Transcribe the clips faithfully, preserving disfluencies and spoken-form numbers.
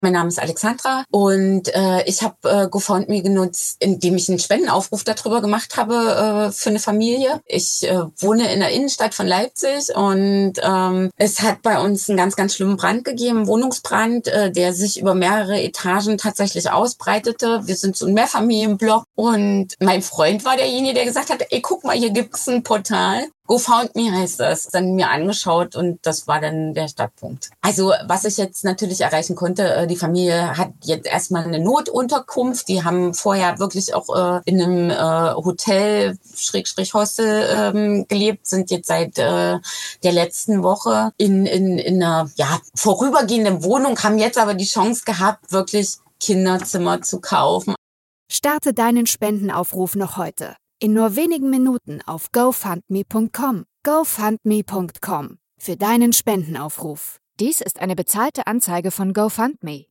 Mein Name ist Alexandra und äh, ich habe äh, GoFundMe genutzt, indem ich einen Spendenaufruf darüber gemacht habe äh, für eine Familie. Ich äh, wohne in der Innenstadt von Leipzig und ähm, es hat bei uns einen ganz, ganz schlimmen Brand gegeben, Wohnungsbrand, äh, der sich über mehrere Etagen tatsächlich ausbreitete. Wir sind so ein Mehrfamilienblock und mein Freund war derjenige, der gesagt hat, ey, guck mal, hier gibt's ein Portal. GoFundMe heißt das. Dann mir angeschaut und das war dann der Startpunkt. Also was ich jetzt natürlich erreichen konnte, die Familie hat jetzt erstmal eine Notunterkunft. Die haben vorher wirklich auch äh, in einem äh, Hotel, Schrägstrich Hostel ähm, gelebt, sind jetzt seit äh, der letzten Woche in, in, in einer ja, vorübergehenden Wohnung, haben jetzt aber die Chance gehabt, wirklich Kinderzimmer zu kaufen. Starte deinen Spendenaufruf noch heute. In nur wenigen Minuten auf GoFundMe Punkt com. GoFundMe Punkt com für deinen Spendenaufruf. Dies ist eine bezahlte Anzeige von GoFundMe.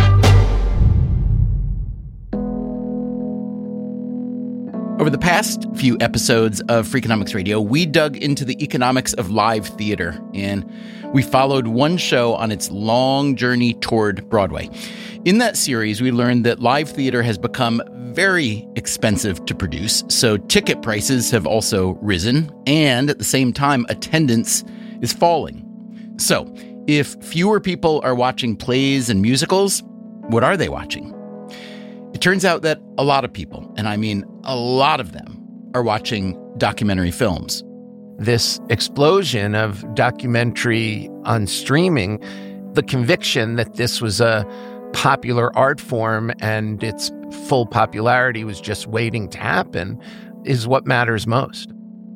Over the past few episodes of Freakonomics Radio, we dug into the economics of live theater, and we followed one show on its long journey toward Broadway. In that series, we learned that live theater has become very expensive to produce, so ticket prices have also risen, and at the same time, attendance is falling. So, if fewer people are watching plays and musicals, what are they watching? It turns out that a lot of people, and I mean a lot of them, are watching documentary films. This explosion of documentary on streaming, the conviction that this was a popular art form and its full popularity was just waiting to happen, is what matters most.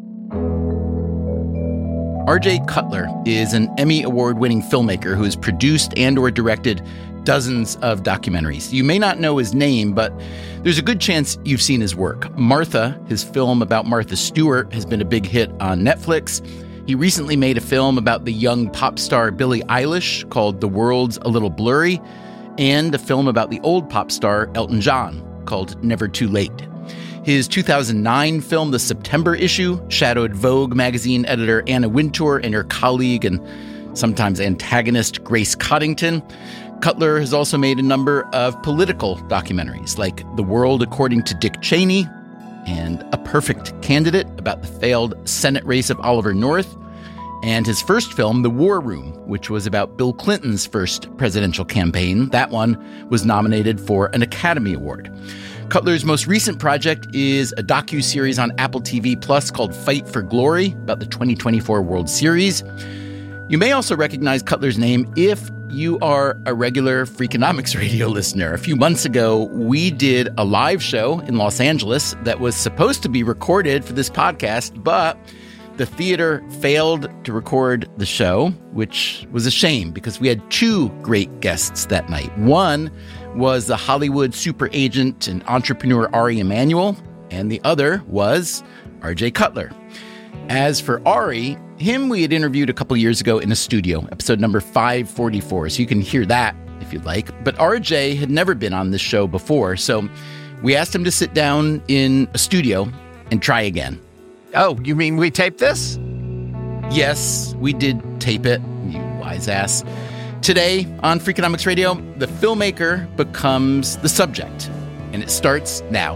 R J Cutler is an Emmy Award-winning filmmaker who has produced and or directed dozens of documentaries. You may not know his name, but there's a good chance you've seen his work. Martha, his film about Martha Stewart, has been a big hit on Netflix. He recently made a film about the young pop star Billie Eilish called The World's a Little Blurry, and a film about the old pop star Elton John called Never Too Late. His two thousand nine film, The September Issue, shadowed Vogue magazine editor Anna Wintour and her colleague and sometimes antagonist Grace Coddington. Cutler has also made a number of political documentaries like The World According to Dick Cheney and A Perfect Candidate about the failed Senate race of Oliver North, and his first film, The War Room, which was about Bill Clinton's first presidential campaign. That one was nominated for an Academy Award. Cutler's most recent project is a docu-series on Apple T V Plus called Fight for Glory about the twenty twenty-four World Series. You may also recognize Cutler's name if you are a regular Freakonomics Radio listener. A few months ago, we did a live show in Los Angeles that was supposed to be recorded for this podcast, but the theater failed to record the show, which was a shame because we had two great guests that night. One was the Hollywood super agent and entrepreneur Ari Emanuel, and the other was R J Cutler. As for Ari, him we had interviewed a couple years ago in a studio, episode number five forty-four, so you can hear that if you'd like. But R J had never been on this show before, so we asked him to sit down in a studio and try again. Oh, you mean we taped this? Yes, we did tape it, you wise ass. Today on Freakonomics Radio, the filmmaker becomes the subject, and it starts now.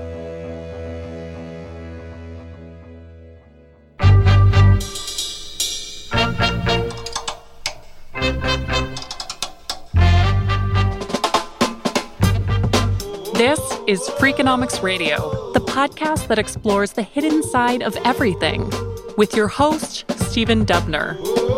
This is Freakonomics Radio, the podcast that explores the hidden side of everything, with your host, Stephen Dubner.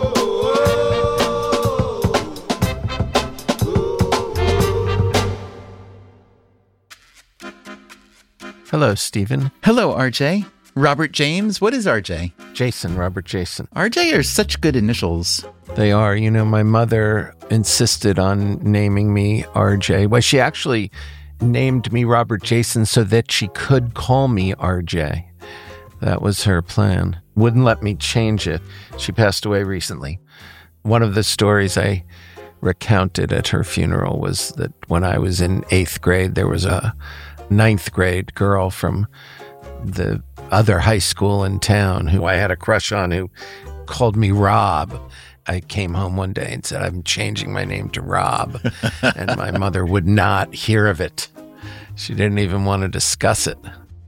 Hello, Stephen. Hello, R J. Robert James. What is R J? Jason, Robert Jason. R J are such good initials. They are. You know, my mother insisted on naming me R J. Well, she actually named me Robert Jason so that she could call me R J. That was her plan. Wouldn't let me change it. She passed away recently. One of the stories I recounted at her funeral was that when I was in eighth grade, there was a ninth grade girl from the other high school in town who I had a crush on who called me Rob. I came home one day and said, I'm changing my name to Rob. And my mother would not hear of it. She didn't even want to discuss it.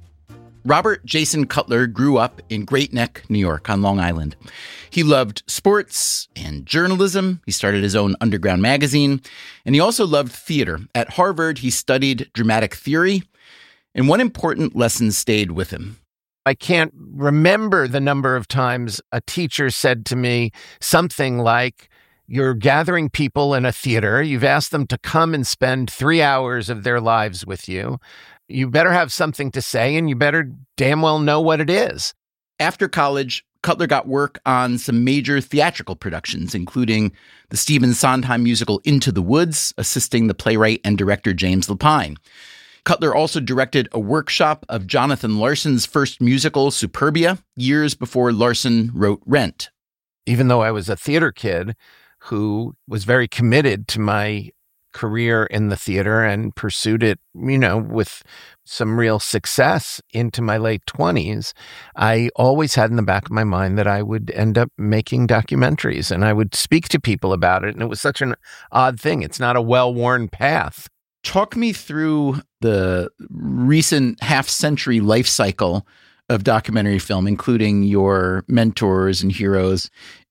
Robert Jason Cutler grew up in Great Neck, New York, on Long Island. He loved sports and journalism. He started his own underground magazine, and he also loved theater. At Harvard, he studied dramatic theory, and one important lesson stayed with him. I can't remember the number of times a teacher said to me something like, you're gathering people in a theater. You've asked them to come and spend three hours of their lives with you. You better have something to say, and you better damn well know what it is. After college, Cutler got work on some major theatrical productions, including the Stephen Sondheim musical Into the Woods, assisting the playwright and director James Lapine. Cutler also directed a workshop of Jonathan Larson's first musical, Superbia, years before Larson wrote Rent. Even though I was a theater kid who was very committed to my career in the theater and pursued it, you know, with some real success into my late twenties, I always had in the back of my mind that I would end up making documentaries and I would speak to people about it. And it was such an odd thing. It's not a well-worn path. Talk me through the recent half-century life cycle of documentary film, including your mentors and heroes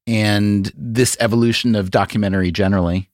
and this evolution of documentary generally.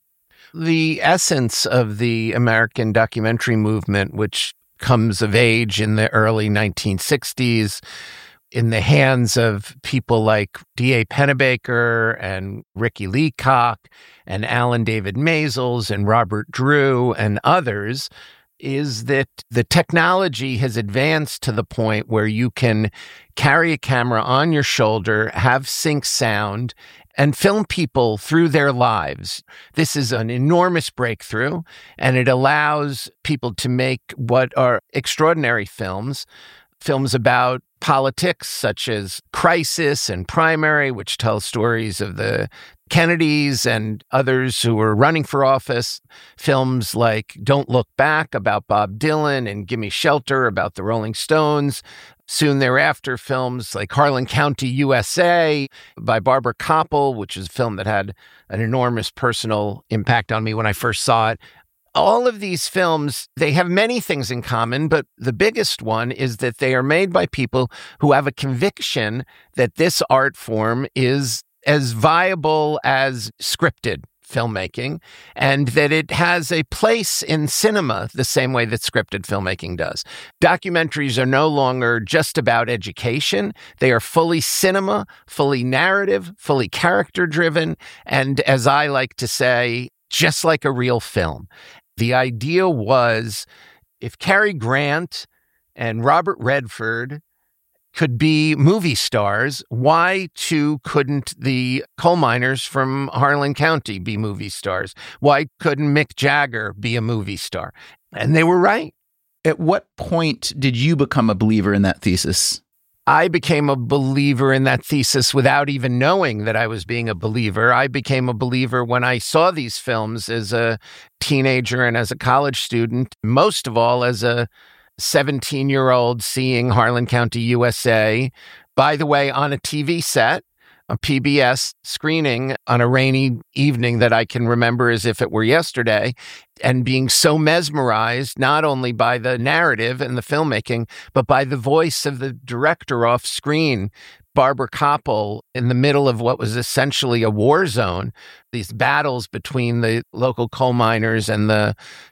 The essence of the American documentary movement, which comes of age in the early nineteen sixties, in the hands of people like D A Pennebaker and Ricky Leacock and Alan David Maysles and Robert Drew and others, is that the technology has advanced to the point where you can carry a camera on your shoulder, have sync sound, and film people through their lives. This is an enormous breakthrough, and it allows people to make what are extraordinary films, films about politics such as Crisis and Primary, which tells stories of the Kennedys and others who were running for office, films like Don't Look Back about Bob Dylan and Gimme Shelter about the Rolling Stones. Soon thereafter, films like Harlan County, U S A by Barbara Koppel, which is a film that had an enormous personal impact on me when I first saw it. All of these films, they have many things in common, but the biggest one is that they are made by people who have a conviction that this art form is as viable as scripted filmmaking, and that it has a place in cinema the same way that scripted filmmaking does. Documentaries are no longer just about education. They are fully cinema, fully narrative, fully character-driven, and as I like to say, just like a real film. The idea was if Cary Grant and Robert Redford could be movie stars, why too couldn't the coal miners from Harlan County be movie stars? Why couldn't Mick Jagger be a movie star? And they were right. At what point did you become a believer in that thesis? I became a believer in that thesis without even knowing that I was being a believer. I became a believer when I saw these films as a teenager and as a college student, most of all as a seventeen-year-old seeing Harlan County, U S A, by the way, on a T V set, a P B S screening on a rainy evening that I can remember as if it were yesterday, and being so mesmerized not only by the narrative and the filmmaking, but by the voice of the director off screen, Barbara Koppel, in the middle of what was essentially a war zone, these battles between the local coal miners and the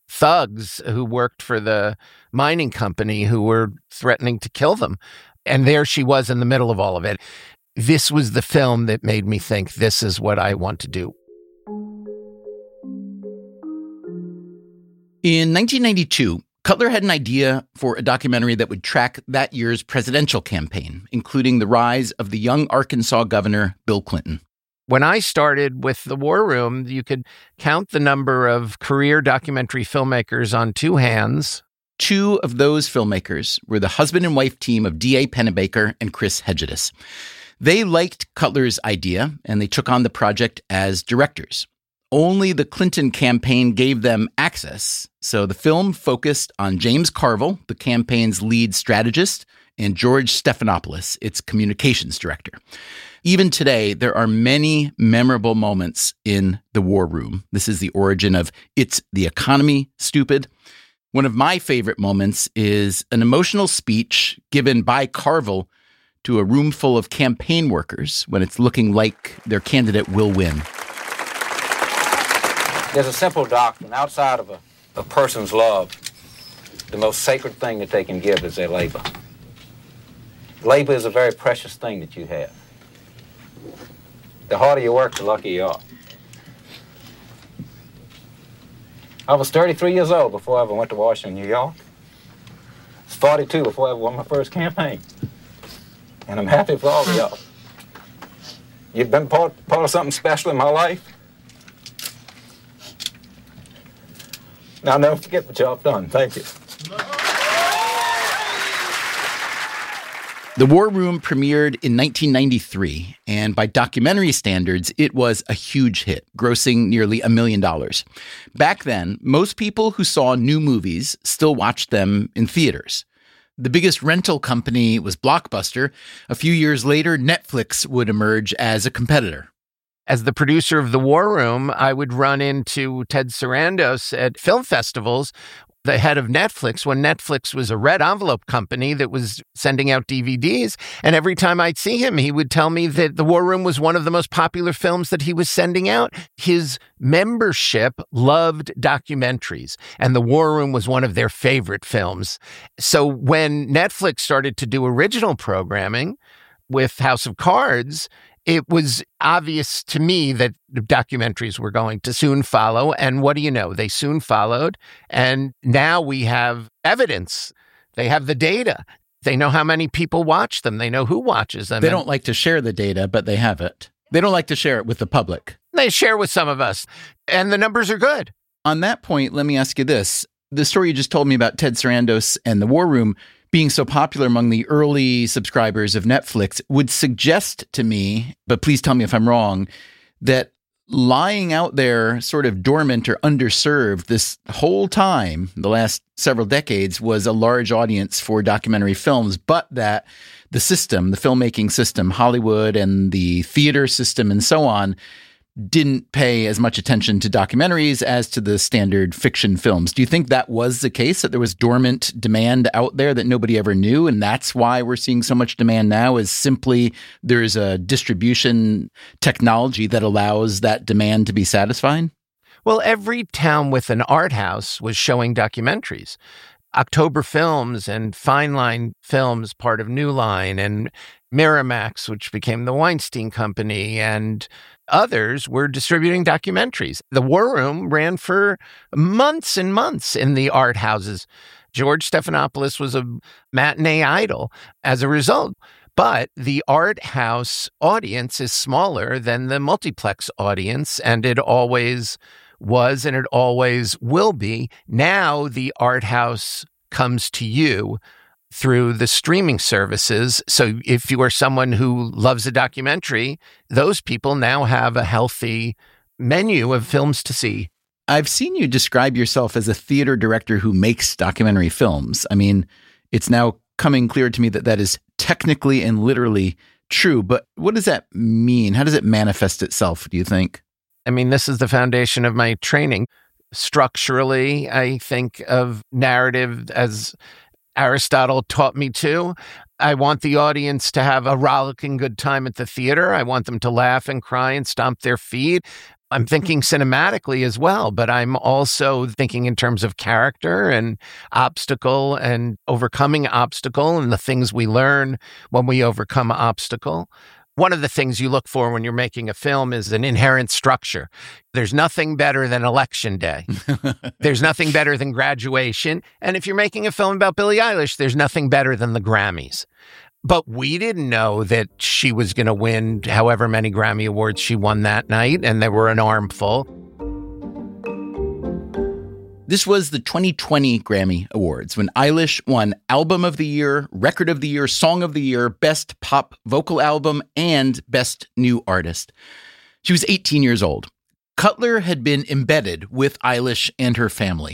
thugs who worked for the mining company who were threatening to kill them. And there she was in the middle of all of it. This was the film that made me think, this is what I want to do. In nineteen ninety-two, Cutler had an idea for a documentary that would track that year's presidential campaign, including the rise of the young Arkansas governor, Bill Clinton. When I started with The War Room, you could count the number of career documentary filmmakers on two hands. Two of those filmmakers were the husband and wife team of D A Pennebaker and Chris Hegedus. They liked Cutler's idea, and they took on the project as directors. Only the Clinton campaign gave them access, so the film focused on James Carville, the campaign's lead strategist, and George Stephanopoulos, its communications director. Even today, there are many memorable moments in the War Room. This is the origin of It's the Economy, Stupid. One of my favorite moments is an emotional speech given by Carville to a room full of campaign workers when it's looking like their candidate will win. There's a simple doctrine. Outside of a, a person's love, the most sacred thing that they can give is their labor. Labor is a very precious thing that you have. The harder you work, the luckier you are. I was thirty-three years old before I ever went to Washington, New York. I was forty-two before I ever won my first campaign. And I'm happy for all of y'all. You've been part, part of something special in my life. Now, never forget what y'all have done. Thank you. The War Room premiered in nineteen ninety-three, and by documentary standards, it was a huge hit, grossing nearly a million dollars. Back then, most people who saw new movies still watched them in theaters. The biggest rental company was Blockbuster. A few years later, Netflix would emerge as a competitor. As the producer of The War Room, I would run into Ted Sarandos at film festivals, the head of Netflix, when Netflix was a red envelope company that was sending out D V Ds. And every time I'd see him, he would tell me that The War Room was one of the most popular films that he was sending out. His membership loved documentaries, and The War Room was one of their favorite films. So when Netflix started to do original programming with House of Cards, it was obvious to me that documentaries were going to soon follow. And what do you know? They soon followed. And now we have evidence. They have the data. They know how many people watch them. They know who watches them. They don't like to share the data, but they have it. They don't like to share it with the public. They share with some of us. And the numbers are good. On that point, let me ask you this. The story you just told me about Ted Sarandos and The War Room being so popular among the early subscribers of Netflix would suggest to me, but please tell me if I'm wrong, that lying out there sort of dormant or underserved this whole time, the last several decades, was a large audience for documentary films, but that the system, the filmmaking system, Hollywood and the theater system and so on, didn't pay as much attention to documentaries as to the standard fiction films. Do you think that was the case, that there was dormant demand out there that nobody ever knew, and that's why we're seeing so much demand now, is simply there's a distribution technology that allows that demand to be satisfied? Well, every town with an art house was showing documentaries. October Films and Fine Line Films, part of New Line, and Miramax, which became the Weinstein Company, and others were distributing documentaries. The War Room ran for months and months in the art houses. George Stephanopoulos was a matinee idol as a result. But the art house audience is smaller than the multiplex audience, and it always was, and it always will be. Now the art house comes to you through the streaming services. So if you are someone who loves a documentary, those people now have a healthy menu of films to see. I've seen you describe yourself as a theater director who makes documentary films. I mean, it's now coming clear to me that that is technically and literally true. But what does that mean? How does it manifest itself, do you think? I mean, this is the foundation of my training. Structurally, I think of narrative as Aristotle taught me to. I want the audience to have a rollicking good time at the theater. I want them to laugh and cry and stomp their feet. I'm thinking cinematically as well, but I'm also thinking in terms of character and obstacle and overcoming obstacle and the things we learn when we overcome obstacle. One of the things you look for when you're making a film is an inherent structure. There's nothing better than Election Day. There's nothing better than graduation. And if you're making a film about Billie Eilish, there's nothing better than the Grammys. But we didn't know that she was going to win however many Grammy Awards she won that night, and there were an armful. This was the twenty twenty Grammy Awards when Eilish won Album of the Year, Record of the Year, Song of the Year, Best Pop Vocal Album, and Best New Artist. She was eighteen years old. Cutler had been embedded with Eilish and her family.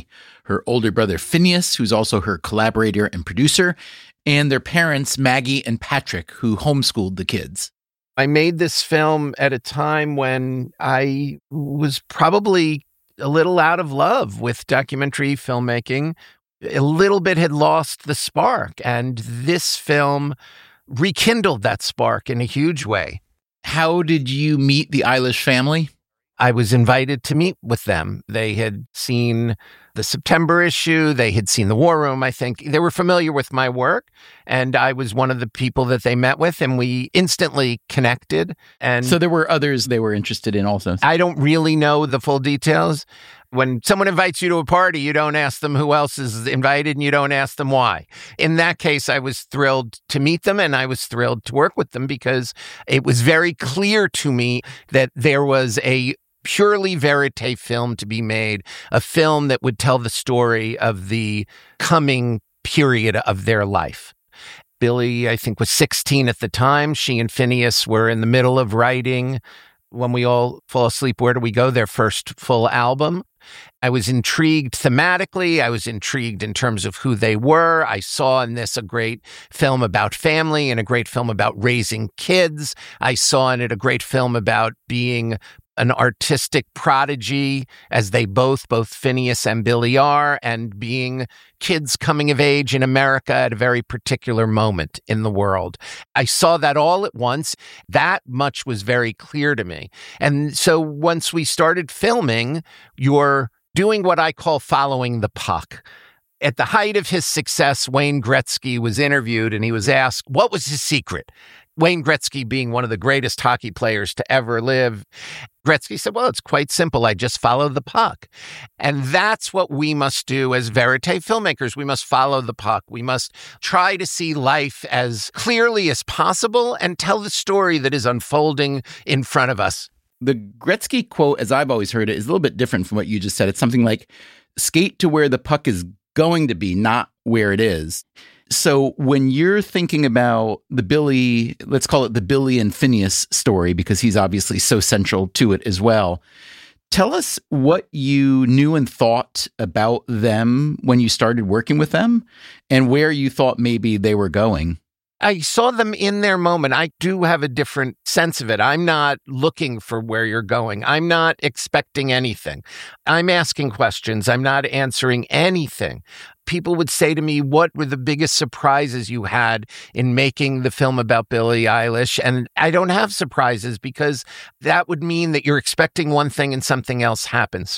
her older brother Phineas, who's also her collaborator and producer, and their parents, Maggie and Patrick, who homeschooled the kids. I made this film at a time when I was probably a little out of love with documentary filmmaking. A little bit had lost the spark, and this film rekindled that spark in a huge way. How did you meet the Eilish family? I was invited to meet with them. They had seen the September issue. They had seen the War Room, I think. They were familiar with my work, and I was one of the people that they met with, and we instantly connected. And so there were others they were interested in also. I don't really know the full details. When someone invites you to a party, you don't ask them who else is invited, and you don't ask them why. In that case, I was thrilled to meet them, and I was thrilled to work with them because it was very clear to me that there was a purely verite film to be made, a film that would tell the story of the coming period of their life. Billie, I think, was sixteen at the time. She and Phineas were in the middle of writing When We All Fall Asleep, Where Do We Go?, their first full album. I was intrigued thematically. I was intrigued in terms of who they were. I saw in this a great film about family and a great film about raising kids. I saw in it a great film about being an artistic prodigy, as they both, both Phineas and Billie are, and being kids coming of age in America at a very particular moment in the world. I saw that all at once. That much was very clear to me. And so once we started filming, you're doing what I call following the puck. At the height of his success, Wayne Gretzky was interviewed and he was asked, what was his secret? Wayne Gretzky being one of the greatest hockey players to ever live. Gretzky said, well, it's quite simple. I just follow the puck. And that's what we must do as verite filmmakers. We must follow the puck. We must try to see life as clearly as possible and tell the story that is unfolding in front of us. The Gretzky quote, as I've always heard it, is a little bit different from what you just said. It's something like, skate to where the puck is going to be, not where it is. So when you're thinking about the Billie, let's call it the Billie and Phineas story, because he's obviously so central to it as well, tell us what you knew and thought about them when you started working with them and where you thought maybe they were going. I saw them in their moment. I do have a different sense of it. I'm not looking for where you're going. I'm not expecting anything. I'm asking questions. I'm not answering anything. People would say to me, what were the biggest surprises you had in making the film about Billie Eilish? And I don't have surprises because that would mean that you're expecting one thing and something else happens.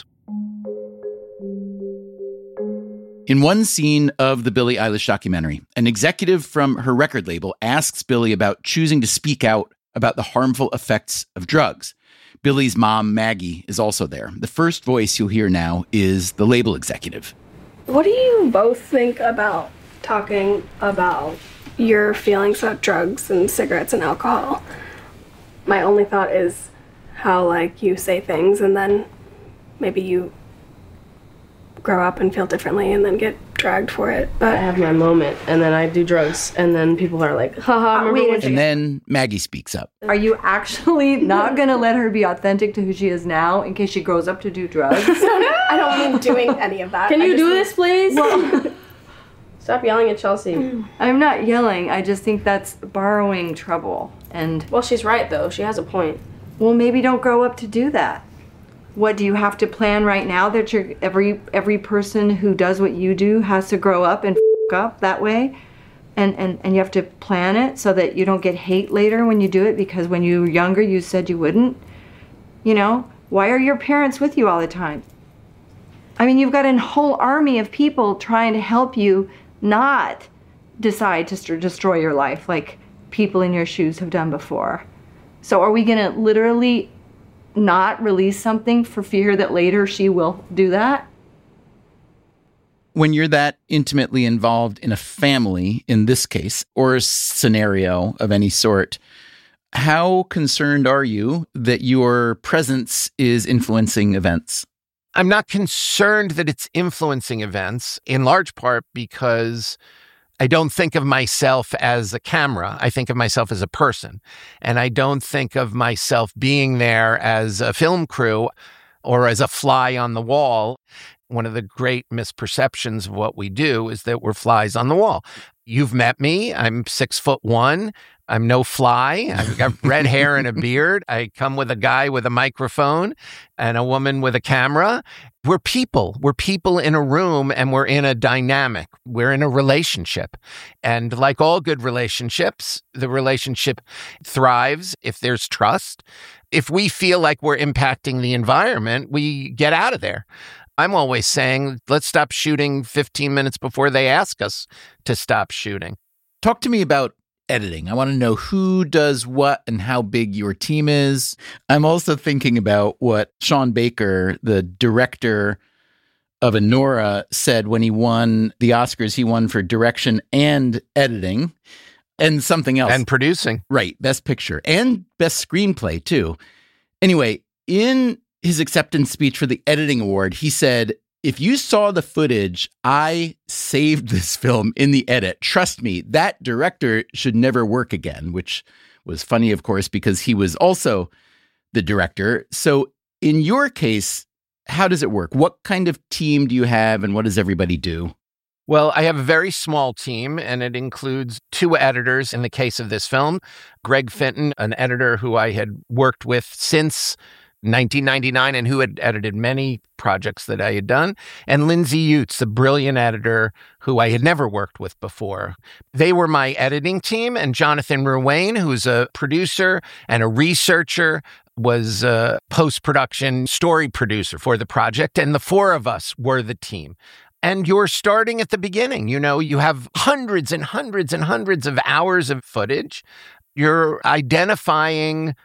In one scene of the Billie Eilish documentary, an executive from her record label asks Billie about choosing to speak out about the harmful effects of drugs. Billie's mom, Maggie, is also there. The first voice you'll hear now is the label executive. What do you both think about talking about your feelings about drugs and cigarettes and alcohol? My only thought is how, like, you say things and then maybe you grow up and feel differently and then get dragged for it. But I have my moment and then I do drugs and then people are like, haha, remember wait a when And then Maggie speaks up. Are you actually not going to let her be authentic to who she is now in case she grows up to do drugs? I don't mean doing any of that. Can I you just do mean- this, please? Well, Stop yelling at Chelsea. I'm not yelling. I just think that's borrowing trouble. And, Well, she's right, though. She has a point. well, maybe don't grow up to do that. What, do you have to plan right now that you're every every person who does what you do has to grow up and f*** up that way? And, and, and you have to plan it so that you don't get hate later when you do it because when you were younger you said you wouldn't? You know, why are your parents with you all the time? I mean, you've got a whole army of people trying to help you not decide to st- destroy your life like people in your shoes have done before. So are we going to literally not release something for fear that later she will do that? When you're that intimately involved in a family, in this case, or a scenario of any sort, how concerned are you that your presence is influencing events? I'm not concerned that it's influencing events, in large part because I don't think of myself as a camera. I think of myself as a person. And I don't think of myself being there as a film crew or as a fly on the wall. One of the great misperceptions of what we do is that we're flies on the wall. You've met me. I'm six foot one. I'm no fly. I've got red hair and a beard. I come with a guy with a microphone and a woman with a camera. We're people. We're people in a room, and we're in a dynamic. We're in a relationship. And like all good relationships, the relationship thrives if there's trust. If we feel like we're impacting the environment, we get out of there. I'm always saying, let's stop shooting fifteen minutes before they ask us to stop shooting. Talk to me about editing. I want to know who does what and how big your team is. I'm also thinking about what Sean Baker, the director of Anora, said when he won the Oscars. He won for direction and editing and something else. And producing. Right. Best picture and best screenplay, too. Anyway, in his acceptance speech for the editing award, he said, "If you saw the footage, I saved this film in the edit. Trust me, that director should never work again," which was funny, of course, because he was also the director. So in your case, how does it work? What kind of team do you have, and what does everybody do? Well, I have a very small team, and it includes two editors in the case of this film. Greg Finton, an editor who I had worked with since nineteen ninety-nine and who had edited many projects that I had done, and Lindsay Utz, the brilliant editor who I had never worked with before. They were my editing team, and Jonathan Ruane, who's a producer and a researcher, was a post-production story producer for the project, and the four of us were the team. And you're starting at the beginning. You know, you have hundreds and hundreds and hundreds of hours of footage. You're identifying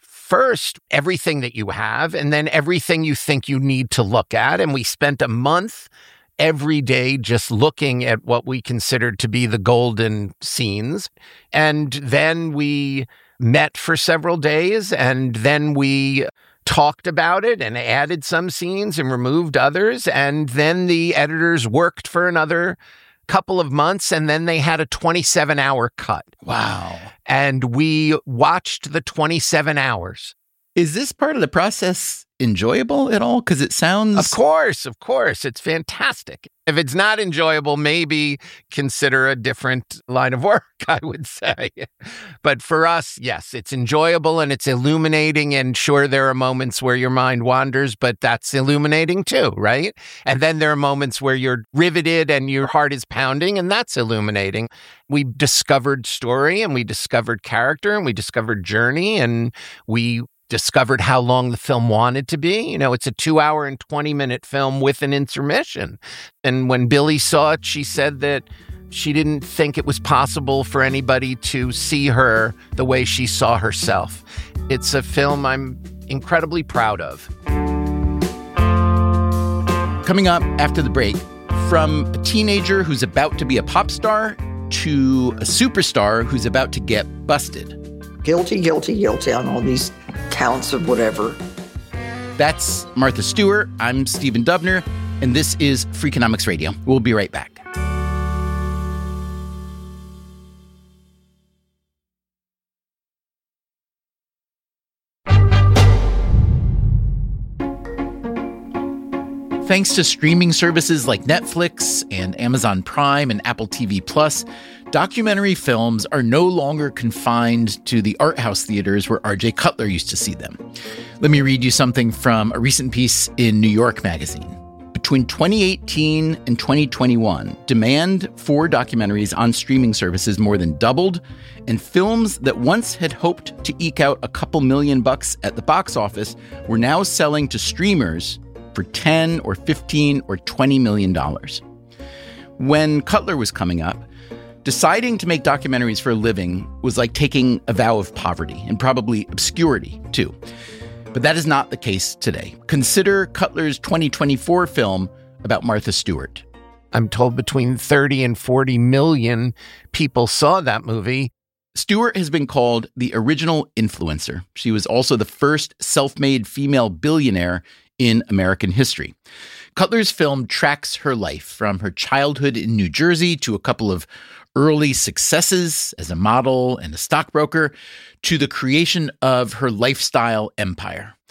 first everything that you have, and then everything you think you need to look at. And we spent a month every day just looking at what we considered to be the golden scenes. And then we met for several days, and then we talked about it and added some scenes and removed others. And then the editors worked for another couple of months, and then they had a twenty-seven hour cut. Wow. And we watched the twenty-seven hours. Is this part of the process enjoyable at all? Because it sounds... Of course, of course. It's fantastic. If it's not enjoyable, maybe consider a different line of work, I would say. But for us, yes, it's enjoyable and it's illuminating. And sure, there are moments where your mind wanders, but that's illuminating too, right? And then there are moments where you're riveted and your heart is pounding, and that's illuminating. We discovered story, and we discovered character, and we discovered journey, and we discovered how long the film wanted to be. You know, it's a two hour and twenty minute film with an intermission. And when Billy saw it, she said that she didn't think it was possible for anybody to see her the way she saw herself. It's a film I'm incredibly proud of. Coming up after the break, from a teenager who's about to be a pop star to a superstar who's about to get busted. Guilty, guilty, guilty on all these counts of whatever. That's Martha Stewart. I'm Stephen Dubner, and this is Freakonomics Radio. We'll be right back. Thanks to streaming services like Netflix and Amazon Prime and Apple T V Plus, documentary films are no longer confined to the art house theaters where R J Cutler used to see them. Let me read you something from a recent piece in New York Magazine. Between twenty eighteen and twenty twenty-one, demand for documentaries on streaming services more than doubled, and films that once had hoped to eke out a couple million bucks at the box office were now selling to streamers for ten or fifteen or twenty million dollars. When Cutler was coming up, deciding to make documentaries for a living was like taking a vow of poverty and probably obscurity, too. But that is not the case today. Consider Cutler's twenty twenty-four film about Martha Stewart. I'm told between thirty and forty million people saw that movie. Stewart has been called the original influencer. She was also the first self-made female billionaire in American history. Cutler's film tracks her life from her childhood in New Jersey to a couple of early successes as a model and a stockbroker to the creation of her lifestyle empire.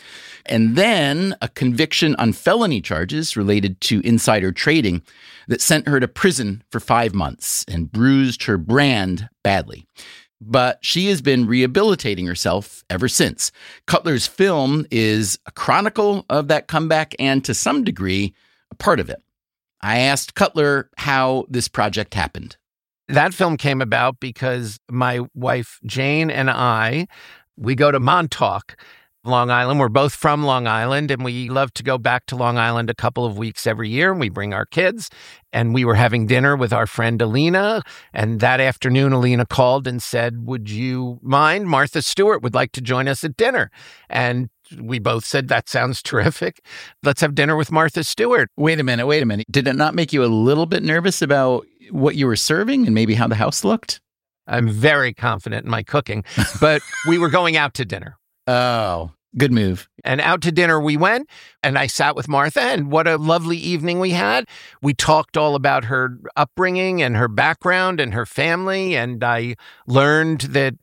and then a conviction on felony charges related to insider trading that sent her to prison for five months and bruised her brand badly. But she has been rehabilitating herself ever since. Cutler's film is a chronicle of that comeback and, to some degree, a part of it. I asked Cutler how this project happened. That film came about because my wife, Jane, and I, we go to Montauk, Long Island. We're both from Long Island, and we love to go back to Long Island a couple of weeks every year. And we bring our kids, and we were having dinner with our friend Alina. And that afternoon, Alina called and said, would you mind? Martha Stewart would like to join us at dinner. And we both said, that sounds terrific. Let's have dinner with Martha Stewart. Wait a minute, wait a minute. Did it not make you a little bit nervous about what you were serving and maybe how the house looked? I'm very confident in my cooking, but we were going out to dinner. Oh, good move. And out to dinner we went, and I sat with Martha, and what a lovely evening we had. We talked all about her upbringing and her background and her family, and I learned that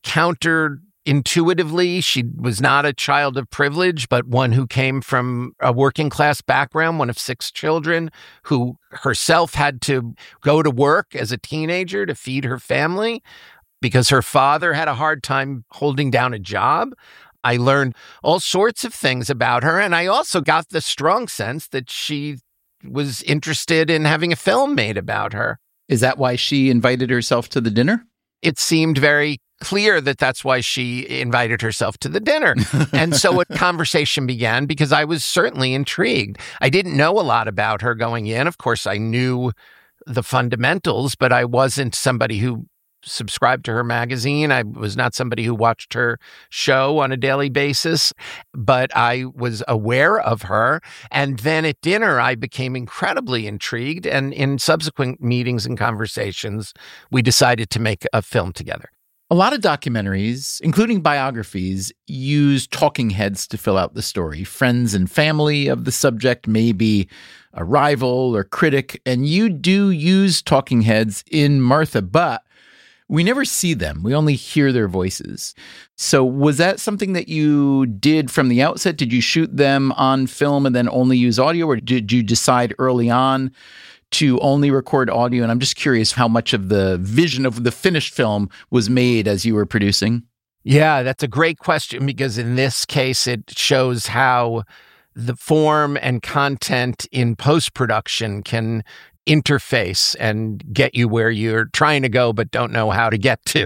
counterintuitively, she was not a child of privilege, but one who came from a working class background, one of six children, who herself had to go to work as a teenager to feed her family because her father had a hard time holding down a job. I learned all sorts of things about her, and I also got the strong sense that she was interested in having a film made about her. Is that why she invited herself to the dinner? It seemed very clear that that's why she invited herself to the dinner. And so a conversation began because I was certainly intrigued. I didn't know a lot about her going in. Of course, I knew the fundamentals, but I wasn't somebody who subscribed to her magazine. I was not somebody who watched her show on a daily basis, but I was aware of her. And then at dinner, I became incredibly intrigued. And in subsequent meetings and conversations, we decided to make a film together. A lot of documentaries, including biographies, use talking heads to fill out the story. Friends and family of the subject, maybe a rival or critic, and you do use talking heads in Martha, but we never see them. We only hear their voices. So was that something that you did from the outset? Did you shoot them on film and then only use audio, or did you decide early on to only record audio? And I'm just curious how much of the vision of the finished film was made as you were producing. Yeah, that's a great question, because in this case, it shows how the form and content in post-production can interface and get you where you're trying to go but don't know how to get to.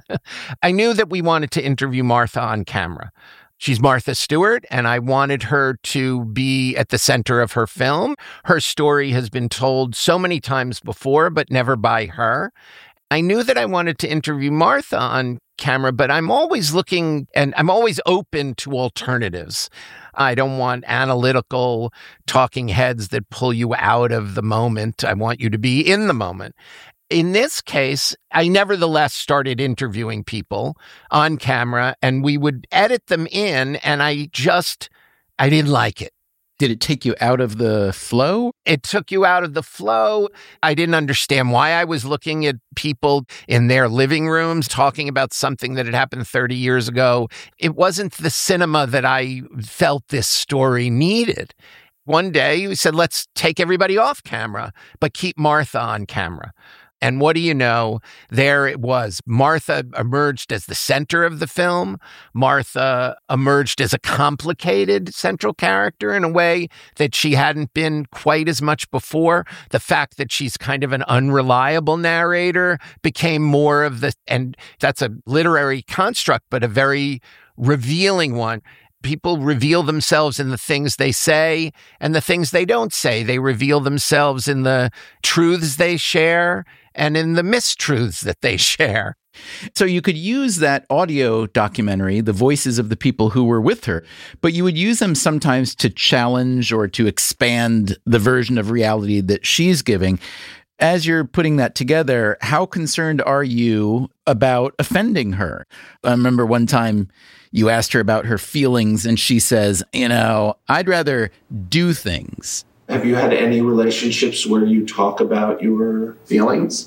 I knew that we wanted to interview Martha on camera. She's Martha Stewart, and I wanted her to be at the center of her film. Her story has been told so many times before, but never by her. I knew that I wanted to interview Martha on camera, but I'm always looking and I'm always open to alternatives. I don't want analytical talking heads that pull you out of the moment. I want you to be in the moment. In this case, I nevertheless started interviewing people on camera, and we would edit them in, and I just, I didn't like it. Did it take you out of the flow? It took you out of the flow. I didn't understand why I was looking at people in their living rooms talking about something that had happened thirty years ago. It wasn't the cinema that I felt this story needed. One day we said, let's take everybody off camera, but keep Martha on camera. And what do you know? There it was. Martha emerged as the center of the film. Martha emerged as a complicated central character in a way that she hadn't been quite as much before. The fact that she's kind of an unreliable narrator became more of the, and that's a literary construct, but a very revealing one. People reveal themselves in the things they say and the things they don't say. They reveal themselves in the truths they share and in the mistruths that they share. So you could use that audio documentary, the voices of the people who were with her, but you would use them sometimes to challenge or to expand the version of reality that she's giving. As you're putting that together, how concerned are you about offending her? I remember one time you asked her about her feelings, and she says, you know, I'd rather do things. Have you had any relationships where you talk about your feelings?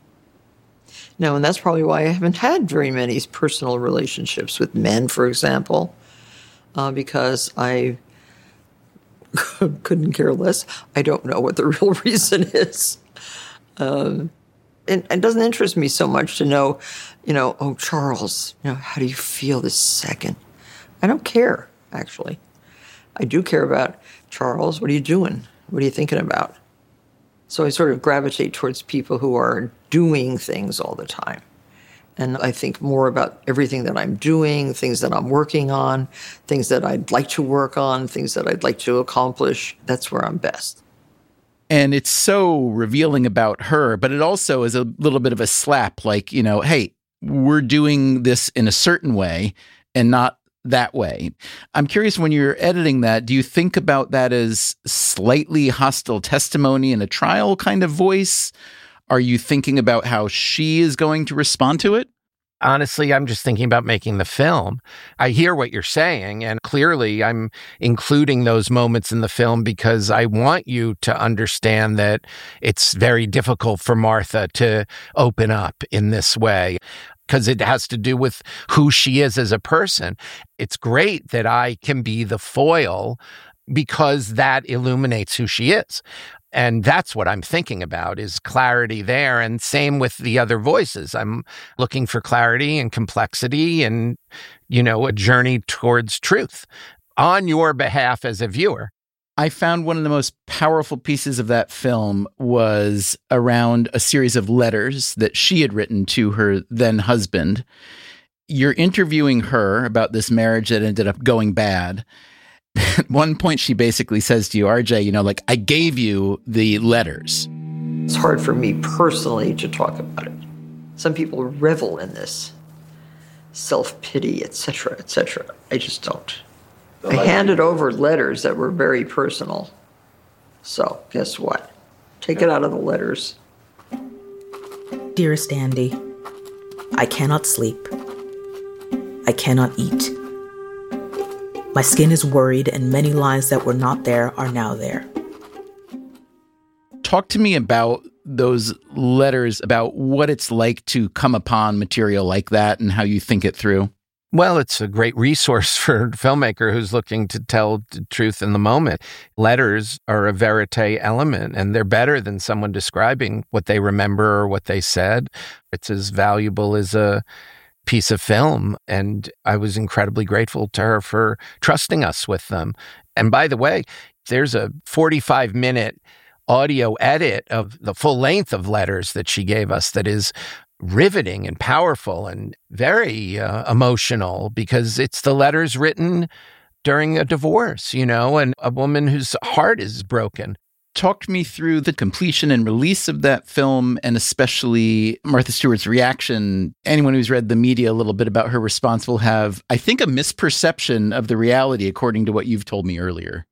No, and that's probably why I haven't had very many personal relationships with men, for example, uh, because I couldn't care less. I don't know what the real reason is. Um, it, it doesn't interest me so much to know, you know, oh, Charles, you know, how do you feel this second? I don't care, actually. I do care about, Charles, what are you doing? What are you thinking about? So I sort of gravitate towards people who are doing things all the time. And I think more about everything that I'm doing, things that I'm working on, things that I'd like to work on, things that I'd like to accomplish. That's where I'm best. And it's so revealing about her, but it also is a little bit of a slap, like, you know, hey, we're doing this in a certain way and not that way. I'm curious, when you're editing that, do you think about that as slightly hostile testimony in a trial kind of voice? Are you thinking about how she is going to respond to it? Honestly, I'm just thinking about making the film. I hear what you're saying, and clearly I'm including those moments in the film because I want you to understand that it's very difficult for Martha to open up in this way, because it has to do with who she is as a person. It's great that I can be the foil because that illuminates who she is. And that's what I'm thinking about, is clarity there. And same with the other voices. I'm looking for clarity and complexity and, you know, a journey towards truth on your behalf as a viewer. I found one of the most powerful pieces of that film was around a series of letters that she had written to her then husband. You're interviewing her about this marriage that ended up going bad. At one point, she basically says to you, R J, you know, like, I gave you the letters. It's hard for me personally to talk about it. Some people revel in this self-pity, et cetera, et cetera. I just don't. I handed over letters that were very personal. So, guess what? Take it out of the letters. Dearest Andy, I cannot sleep. I cannot eat. My skin is worried, and many lines that were not there are now there. Talk to me about those letters, about what it's like to come upon material like that and how you think it through. Well, it's a great resource for a filmmaker who's looking to tell the truth in the moment. Letters are a verite element, and they're better than someone describing what they remember or what they said. It's as valuable as a piece of film, and I was incredibly grateful to her for trusting us with them. And by the way, there's a forty-five minute audio edit of the full length of letters that she gave us that is riveting and powerful and very uh, emotional, because it's the letters written during a divorce, you know, and a woman whose heart is broken. Talk me through the completion and release of that film, and especially Martha Stewart's reaction. Anyone who's read the media a little bit about her response will have, I think, a misperception of the reality, according to what you've told me earlier.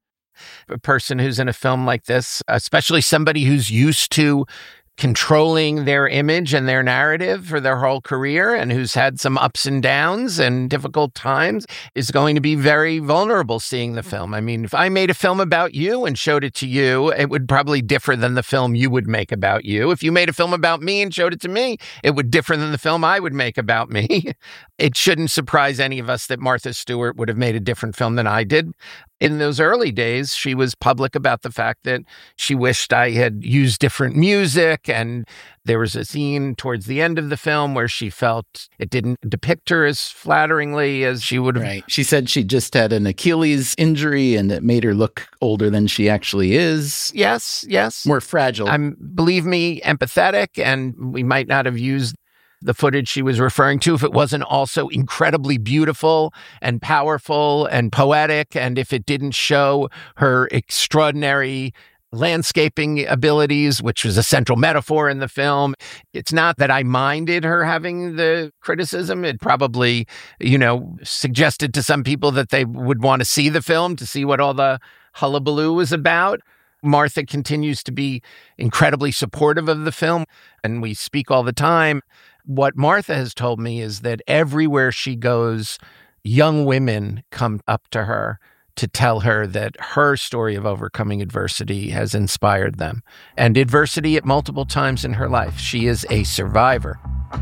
A person who's in a film like this, especially somebody who's used to controlling their image and their narrative for their whole career, and who's had some ups and downs and difficult times, is going to be very vulnerable seeing the film. I mean, if I made a film about you and showed it to you, it would probably differ than the film you would make about you. If you made a film about me and showed it to me, it would differ than the film I would make about me. It shouldn't surprise any of us that Martha Stewart would have made a different film than I did. In those early days, she was public about the fact that she wished I had used different music, and there was a scene towards the end of the film where she felt it didn't depict her as flatteringly as she would have. Right. She said she just had an Achilles injury and it made her look older than she actually is. Yes, yes. More fragile. I'm, believe me, empathetic, and we might not have used the footage she was referring to if it wasn't also incredibly beautiful and powerful and poetic, and if it didn't show her extraordinary landscaping abilities, which was a central metaphor in the film. It's not that I minded her having the criticism. It probably, you know, suggested to some people that they would want to see the film to see what all the hullabaloo was about. Martha continues to be incredibly supportive of the film, and we speak all the time. What Martha has told me is that everywhere she goes, young women come up to her to tell her that her story of overcoming adversity has inspired them, and adversity at multiple times in her life. She is a survivor.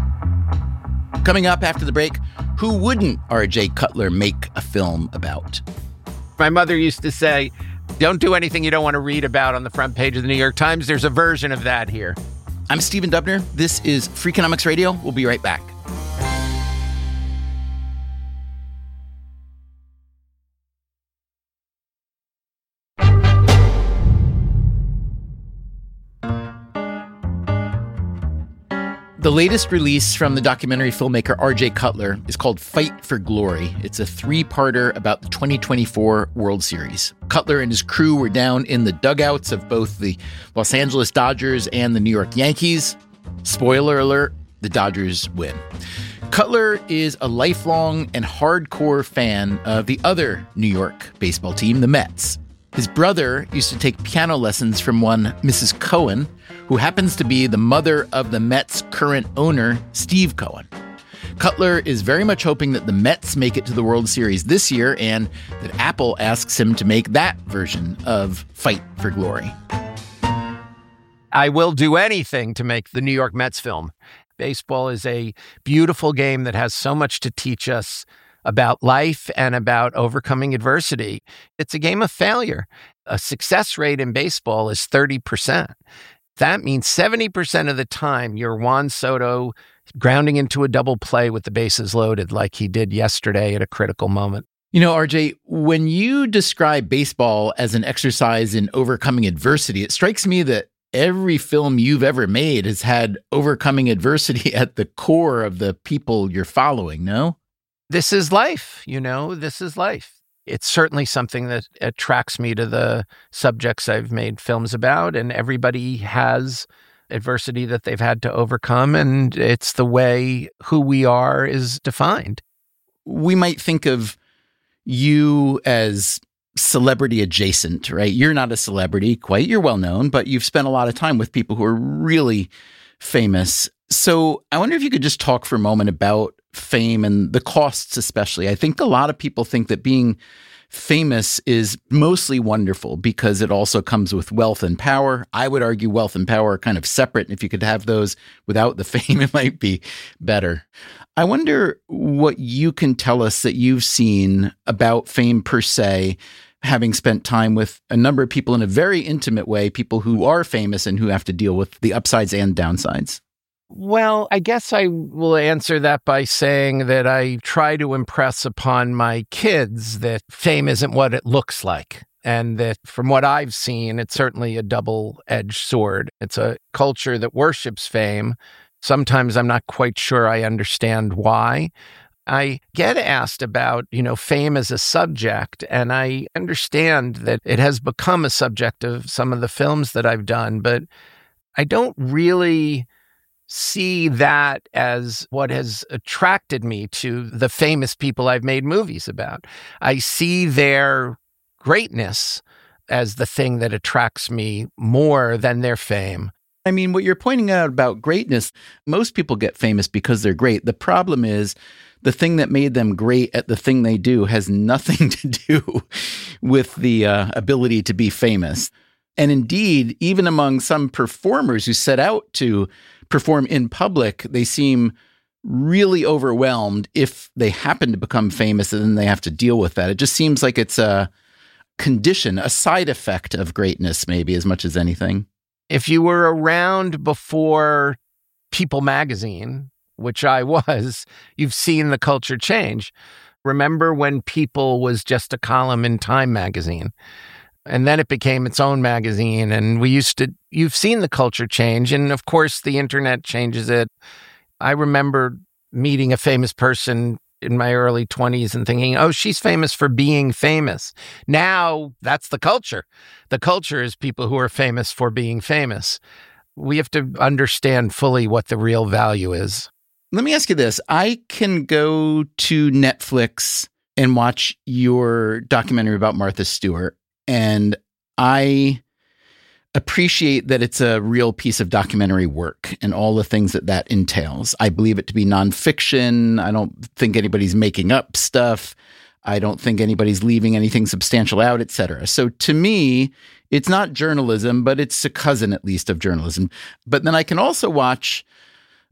Coming up after the break, who wouldn't R J Cutler make a film about? My mother used to say, Don't do anything you don't want to read about on the front page of the New York Times. There's a version of that here. I'm Stephen Dubner. This is Freakonomics Radio. We'll be right back. The latest release from the documentary filmmaker R J Cutler is called Fight for Glory. It's a three-parter about the twenty twenty-four World Series. Cutler and his crew were down in the dugouts of both the Los Angeles Dodgers and the New York Yankees. Spoiler alert, the Dodgers win. Cutler is a lifelong and hardcore fan of the other New York baseball team, the Mets. His brother used to take piano lessons from one Missus Cohen, who happens to be the mother of the Mets' current owner, Steve Cohen. Cutler is very much hoping that the Mets make it to the World Series this year and that Apple asks him to make that version of Fight for Glory. I will do anything to make the New York Mets film. Baseball is a beautiful game that has so much to teach us about life and about overcoming adversity. It's a game of failure. A success rate in baseball is thirty percent. That means seventy percent of the time you're Juan Soto grounding into a double play with the bases loaded like he did yesterday at a critical moment. You know, R J, when you describe baseball as an exercise in overcoming adversity, it strikes me that every film you've ever made has had overcoming adversity at the core of the people you're following, no? This is life, you know, this is life. It's certainly something that attracts me to the subjects I've made films about, and everybody has adversity that they've had to overcome, and it's the way who we are is defined. We might think of you as celebrity adjacent, right? You're not a celebrity quite, you're well known, but you've spent a lot of time with people who are really famous. So I wonder if you could just talk for a moment about fame and the costs especially. I think a lot of people think that being famous is mostly wonderful because it also comes with wealth and power. I would argue wealth and power are kind of separate. And if you could have those without the fame, it might be better. I wonder what you can tell us that you've seen about fame per se, having spent time with a number of people in a very intimate way, people who are famous and who have to deal with the upsides and downsides. Well, I guess I will answer that by saying that I try to impress upon my kids that fame isn't what it looks like. And that from what I've seen, it's certainly a double-edged sword. It's a culture that worships fame. Sometimes I'm not quite sure I understand why. I get asked about, you know, fame as a subject, and I understand that it has become a subject of some of the films that I've done, but I don't really see that as what has attracted me to the famous people I've made movies about. I see their greatness as the thing that attracts me more than their fame. I mean, what you're pointing out about greatness, most people get famous because they're great. The problem is the thing that made them great at the thing they do has nothing to do with the uh, ability to be famous. And indeed, even among some performers who set out to perform in public, they seem really overwhelmed if they happen to become famous and then they have to deal with that. It just seems like it's a condition, a side effect of greatness, maybe as much as anything. If you were around before People magazine, which I was, you've seen the culture change. Remember when People was just a column in Time magazine? And then it became its own magazine. And we used to, you've seen the culture change. And of course, the internet changes it. I remember meeting a famous person in my early twenties and thinking, oh, she's famous for being famous. Now that's the culture. The culture is people who are famous for being famous. We have to understand fully what the real value is. Let me ask you this. I can go to Netflix and watch your documentary about Martha Stewart. And I appreciate that it's a real piece of documentary work and all the things that that entails. I believe it to be nonfiction. I don't think anybody's making up stuff. I don't think anybody's leaving anything substantial out, et cetera. So to me, it's not journalism, but it's a cousin at least of journalism. But then I can also watch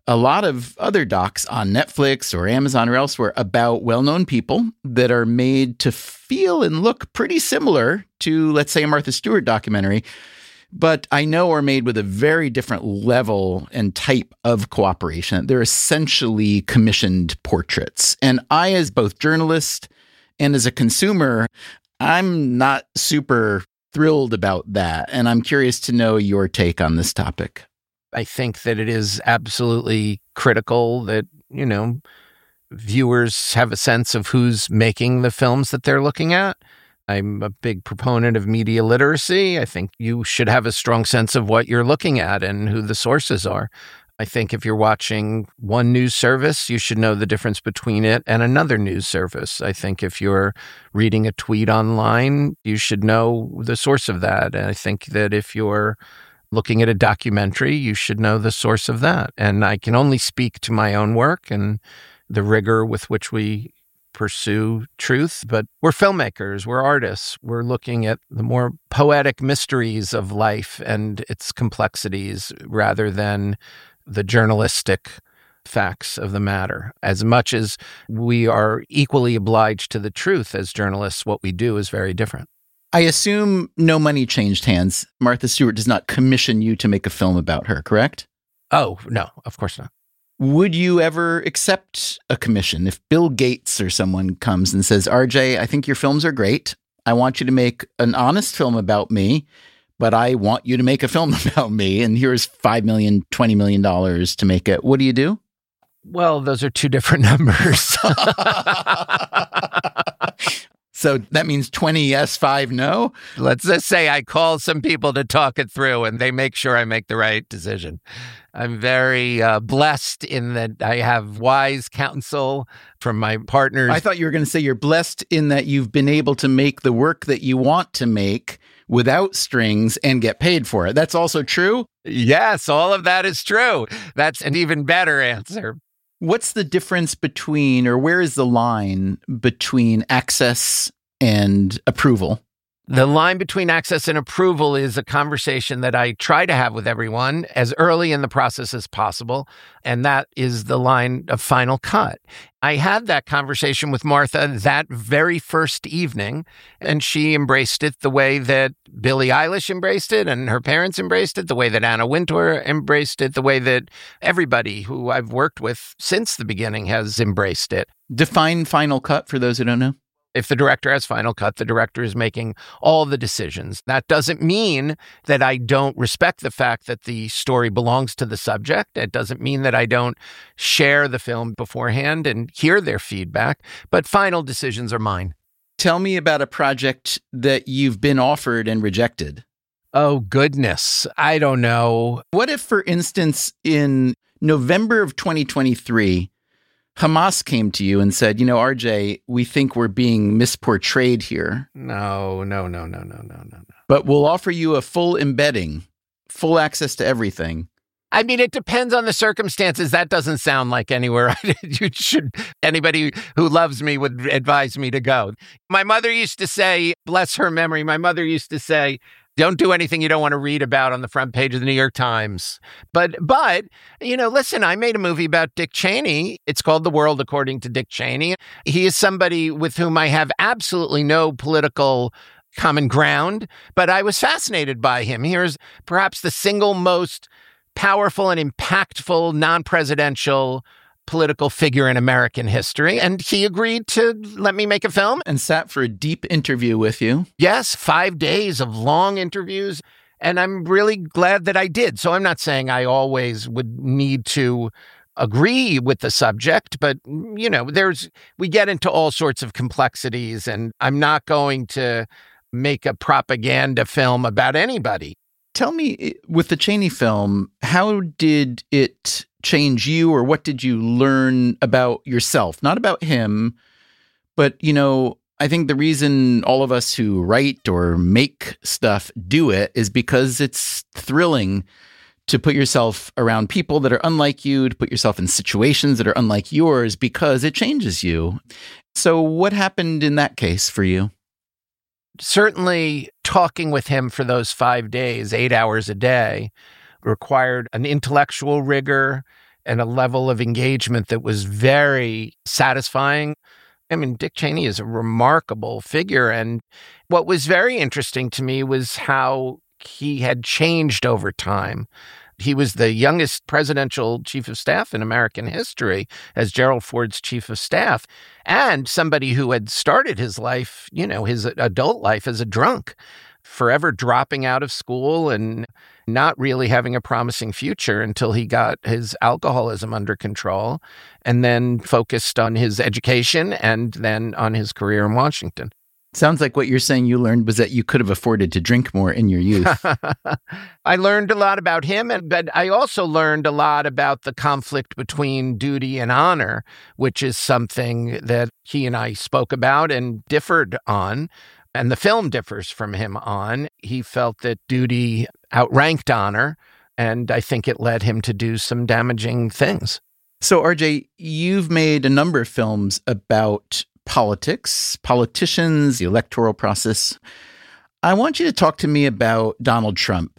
a lot of other docs on Netflix or Amazon or elsewhere about well-known people that are made to feel and look pretty similar to, let's say, a Martha Stewart documentary, but I know are made with a very different level and type of cooperation. They're essentially commissioned portraits. And I, as both journalist and as a consumer, I'm not super thrilled about that. And I'm curious to know your take on this topic. I think that it is absolutely critical that, you know, viewers have a sense of who's making the films that they're looking at. I'm a big proponent of media literacy. I think you should have a strong sense of what you're looking at and who the sources are. I think if you're watching one news service, you should know the difference between it and another news service. I think if you're reading a tweet online, you should know the source of that. And I think that if you're looking at a documentary, you should know the source of that. And I can only speak to my own work and the rigor with which we pursue truth, but we're filmmakers, we're artists, we're looking at the more poetic mysteries of life and its complexities rather than the journalistic facts of the matter. As much as we are equally obliged to the truth as journalists, what we do is very different. I assume no money changed hands. Martha Stewart does not commission you to make a film about her, correct? Oh, no, of course not. Would you ever accept a commission if Bill Gates or someone comes and says, R J, I think your films are great. I want you to make an honest film about me, but I want you to make a film about me. And here's five million dollars, twenty million dollars to make it. What do you do? Well, those are two different numbers. So that means twenty yes, five no? Let's just say I call some people to talk it through and they make sure I make the right decision. I'm very uh, blessed in that I have wise counsel from my partners. I thought you were going to say you're blessed in that you've been able to make the work that you want to make without strings and get paid for it. That's also true? Yes, all of that is true. That's an even better answer. What's the difference between, or where is the line between access and approval? The line between access and approval is a conversation that I try to have with everyone as early in the process as possible, and that is the line of final cut. I had that conversation with Martha that very first evening, and she embraced it the way that Billie Eilish embraced it, and her parents embraced it, the way that Anna Wintour embraced it, the way that everybody who I've worked with since the beginning has embraced it. Define final cut for those who don't know. If the director has final cut, the director is making all the decisions. That doesn't mean that I don't respect the fact that the story belongs to the subject. It doesn't mean that I don't share the film beforehand and hear their feedback, but final decisions are mine. Tell me about a project that you've been offered and rejected. Oh, goodness. I don't know. What if, for instance, in November of twenty twenty-three, Hamas came to you and said, you know, R J, we think we're being misportrayed here. No, no, no, no, no, no, no, no. But we'll offer you a full embedding, full access to everything. I mean, it depends on the circumstances. That doesn't sound like anywhere you should, anybody who loves me would advise me to go. My mother used to say, bless her memory, my mother used to say, don't do anything you don't want to read about on the front page of the New York Times. But, but you know, listen, I made a movie about Dick Cheney. It's called The World According to Dick Cheney. He is somebody with whom I have absolutely no political common ground, but I was fascinated by him. Here's perhaps the single most powerful and impactful non-presidential political figure in American history. And he agreed to let me make a film. And sat for a deep interview with you. Yes, five days of long interviews. And I'm really glad that I did. So I'm not saying I always would need to agree with the subject, but, you know, there's, we get into all sorts of complexities, and I'm not going to make a propaganda film about anybody. Tell me, with the Cheney film, how did it change you, or what did you learn about yourself? Not about him, but, you know, I think the reason all of us who write or make stuff do it is because it's thrilling to put yourself around people that are unlike you, to put yourself in situations that are unlike yours, because it changes you. So what happened in that case for you? Certainly talking with him for those five days, eight hours a day, required an intellectual rigor and a level of engagement that was very satisfying. I mean, Dick Cheney is a remarkable figure. And what was very interesting to me was how he had changed over time. He was the youngest presidential chief of staff in American history as Gerald Ford's chief of staff, and somebody who had started his life, you know, his adult life as a drunk, forever dropping out of school and not really having a promising future until he got his alcoholism under control, and then focused on his education and then on his career in Washington. Sounds like what you're saying you learned was that you could have afforded to drink more in your youth. I learned a lot about him, and but I also learned a lot about the conflict between duty and honor, which is something that he and I spoke about and differed on, and the film differs from him on. He felt that duty outranked honor, and I think it led him to do some damaging things. So, R J, you've made a number of films about politics, politicians, the electoral process. I want you to talk to me about Donald Trump.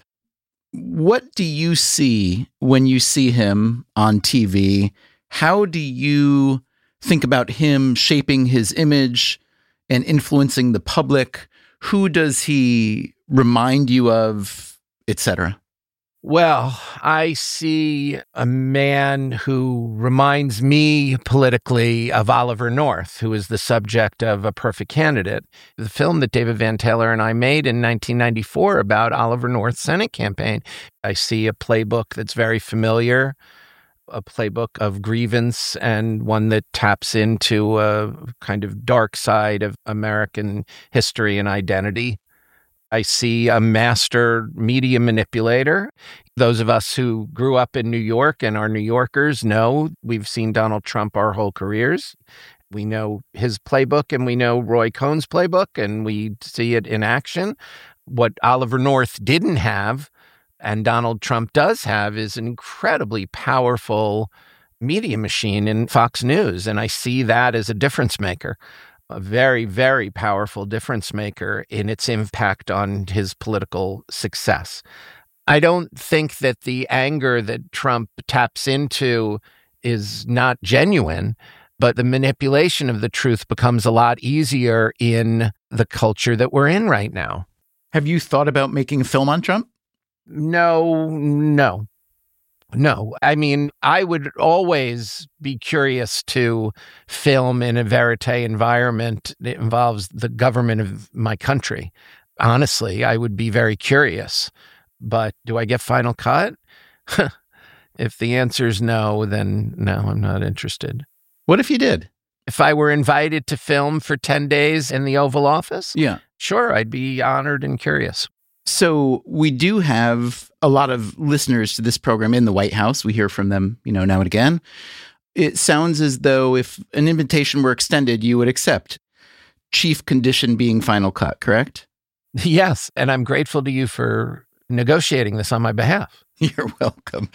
What do you see when you see him on T V? How do you think about him shaping his image and influencing the public? Who does he remind you of, et cetera? Well, I see a man who reminds me politically of Oliver North, who is the subject of A Perfect Candidate, the film that David Van Taylor and I made in nineteen ninety-four about Oliver North's Senate campaign. I see a playbook that's very familiar, a playbook of grievance, and one that taps into a kind of dark side of American history and identity. I see a master media manipulator. Those of us who grew up in New York and are New Yorkers know we've seen Donald Trump our whole careers. We know his playbook and we know Roy Cohn's playbook, and we see it in action. What Oliver North didn't have and Donald Trump does have is an incredibly powerful media machine in Fox News, and I see that as a difference maker. A very, very powerful difference maker in its impact on his political success. I don't think that the anger that Trump taps into is not genuine, but the manipulation of the truth becomes a lot easier in the culture that we're in right now. Have you thought about making a film on Trump? No, no. No, I mean, I would always be curious to film in a verite environment that involves the government of my country. Honestly, I would be very curious. But do I get final cut? If the answer is no, then no, I'm not interested. What if you did? If I were invited to film for ten days in the Oval Office? Yeah. Sure, I'd be honored and curious. So we do have a lot of listeners to this program in the White House. We hear from them, you know, now and again. It sounds as though if an invitation were extended, you would accept. Chief condition being final cut, correct? Yes, and I'm grateful to you for negotiating this on my behalf. You're welcome.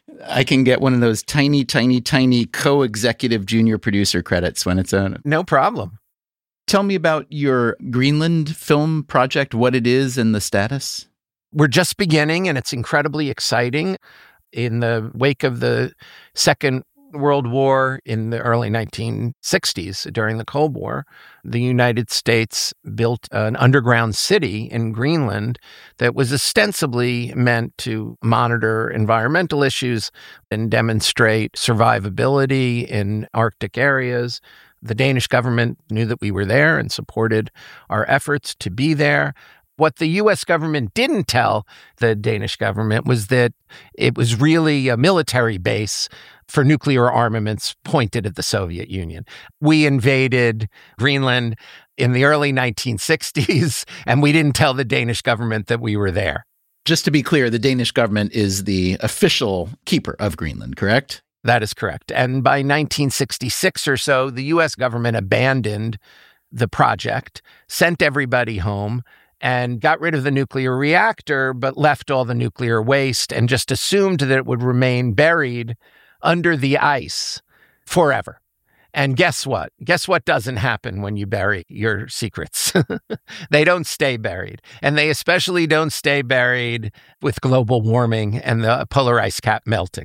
I can get one of those tiny, tiny, tiny co-executive junior producer credits when it's on. No problem. Tell me about your Greenland film project, what it is and the status. We're just beginning, and it's incredibly exciting. In the wake of the Second World War in the early nineteen sixties, during the Cold War, the United States built an underground city in Greenland that was ostensibly meant to monitor environmental issues and demonstrate survivability in Arctic areas. The Danish government knew that we were there and supported our efforts to be there. What the U S government didn't tell the Danish government was that it was really a military base for nuclear armaments pointed at the Soviet Union. We invaded Greenland in the early nineteen sixties, and we didn't tell the Danish government that we were there. Just to be clear, the Danish government is the official keeper of Greenland, correct? That is correct. And by nineteen sixty-six or so, the U S government abandoned the project, sent everybody home, and got rid of the nuclear reactor, but left all the nuclear waste and just assumed that it would remain buried under the ice forever. And guess what? Guess what doesn't happen when you bury your secrets? They don't stay buried. And they especially don't stay buried with global warming and the polar ice cap melting.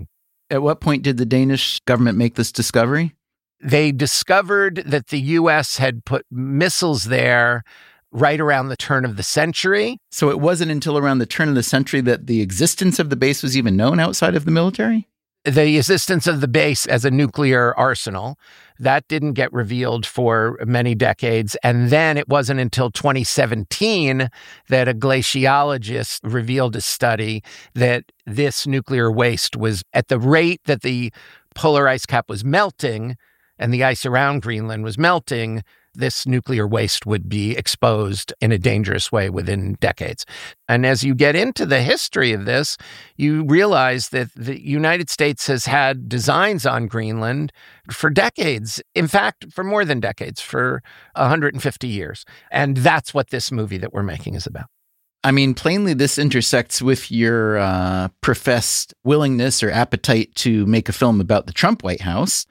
At what point did the Danish government make this discovery? They discovered that the U S had put missiles there right around the turn of the century. So it wasn't until around the turn of the century that the existence of the base was even known outside of the military? The existence of the base as a nuclear arsenal, that didn't get revealed for many decades. And then it wasn't until twenty seventeen that a glaciologist revealed a study that this nuclear waste was at the rate that the polar ice cap was melting and the ice around Greenland was melting, this nuclear waste would be exposed in a dangerous way within decades. And as you get into the history of this, you realize that the United States has had designs on Greenland for decades. In fact, for more than decades, for one hundred fifty years. And that's what this movie that we're making is about. I mean, plainly, this intersects with your uh, professed willingness or appetite to make a film about the Trump White House.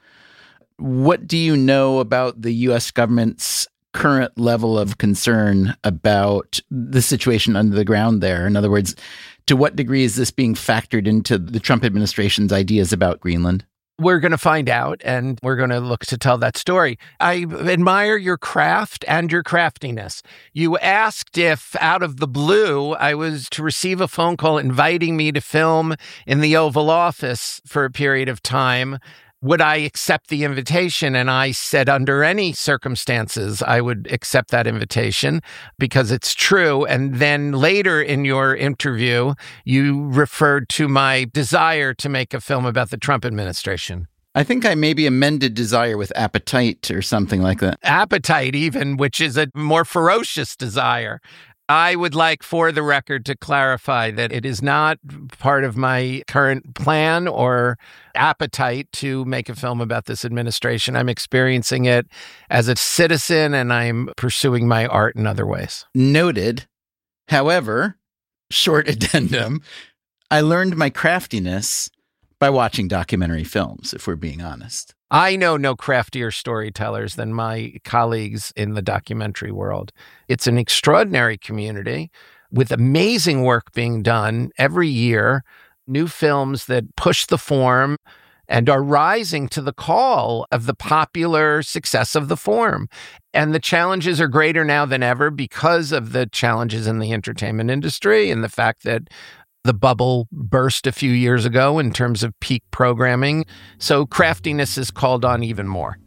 What do you know about the U S government's current level of concern about the situation under the ground there? In other words, to what degree is this being factored into the Trump administration's ideas about Greenland? We're going to find out, and we're going to look to tell that story. I admire your craft and your craftiness. You asked if, out of the blue, I was to receive a phone call inviting me to film in the Oval Office for a period of time. Would I accept the invitation? And I said, under any circumstances, I would accept that invitation because it's true. And then later in your interview, you referred to my desire to make a film about the Trump administration. I think I maybe amended desire with appetite or something like that. Appetite even, which is a more ferocious desire. I would like, for the record, to clarify that it is not part of my current plan or appetite to make a film about this administration. I'm experiencing it as a citizen, and I'm pursuing my art in other ways. Noted. However, short addendum, I learned my craftiness by watching documentary films, if we're being honest. I know no craftier storytellers than my colleagues in the documentary world. It's an extraordinary community with amazing work being done every year, new films that push the form and are rising to the call of the popular success of the form. And the challenges are greater now than ever because of the challenges in the entertainment industry and the fact that the bubble burst a few years ago in terms of peak programming. So craftiness is called on even more.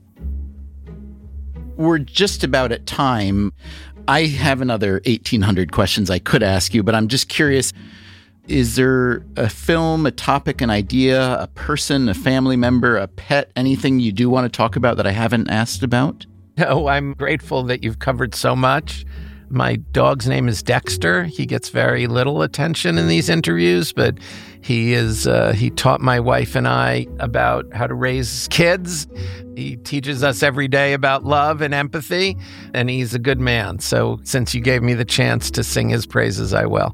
We're just about at time. I have another eighteen hundred questions I could ask you, but I'm just curious, is there a film, a topic, an idea, a person, a family member, a pet, anything you do want to talk about that I haven't asked about? No, I'm grateful that you've covered so much. My dog's name is Dexter. He gets very little attention in these interviews, but he is uh, he taught my wife and I about how to raise kids. He teaches us every day about love and empathy, and he's a good man. So since you gave me the chance to sing his praises, I will.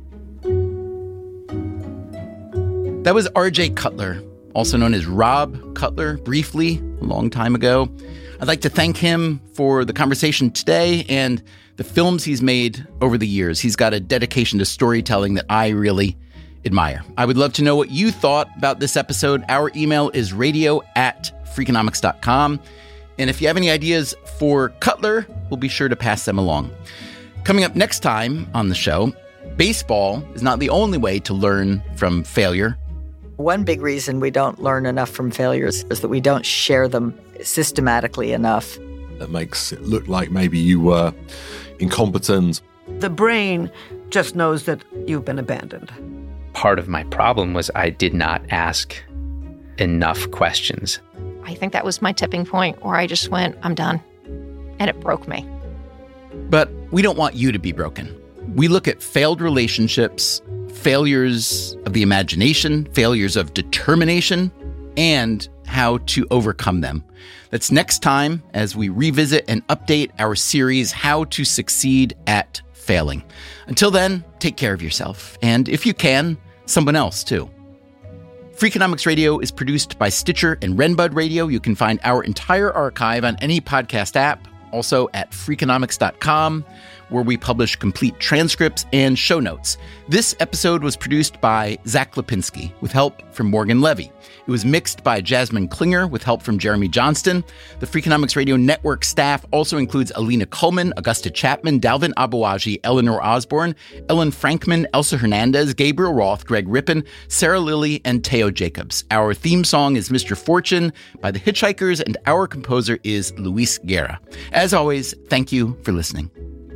That was R J Cutler, also known as Rob Cutler, briefly, a long time ago. I'd like to thank him for the conversation today and the films he's made over the years. He's got a dedication to storytelling that I really admire. I would love to know what you thought about this episode. Our email is radio at freakonomics dot com. And if you have any ideas for Cutler, we'll be sure to pass them along. Coming up next time on the show, baseball is not the only way to learn from failure. One big reason we don't learn enough from failures is that we don't share them systematically enough. That makes it look like maybe you were incompetent. The brain just knows that you've been abandoned. Part of my problem was I did not ask enough questions. I think that was my tipping point where I just went, I'm done. And it broke me. But we don't want you to be broken. We look at failed relationships, failures of the imagination, failures of determination, and how to overcome them. That's next time as we revisit and update our series, How to Succeed at Failing. Until then, take care of yourself. And if you can, someone else too. Freakonomics Radio is produced by Stitcher and Renbud Radio. You can find our entire archive on any podcast app, also at freakonomics dot com, where we publish complete transcripts and show notes. This episode was produced by Zach Lipinski with help from Morgan Levy. It was mixed by Jasmine Klinger with help from Jeremy Johnston. The Freakonomics Radio Network staff also includes Alina Coleman, Augusta Chapman, Dalvin Abuaji, Eleanor Osborne, Ellen Frankman, Elsa Hernandez, Gabriel Roth, Greg Rippin, Sarah Lilly, and Teo Jacobs. Our theme song is Mister Fortune by The Hitchhikers, and our composer is Luis Guerra. As always, thank you for listening.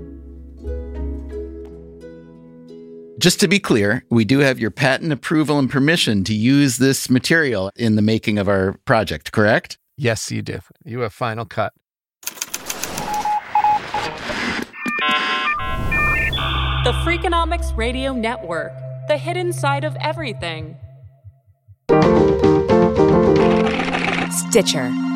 Just to be clear, we do have your patent approval and permission to use this material in the making of our project, correct? Yes, you do. You have final cut. The Freakonomics Radio Network, the hidden side of everything. Stitcher.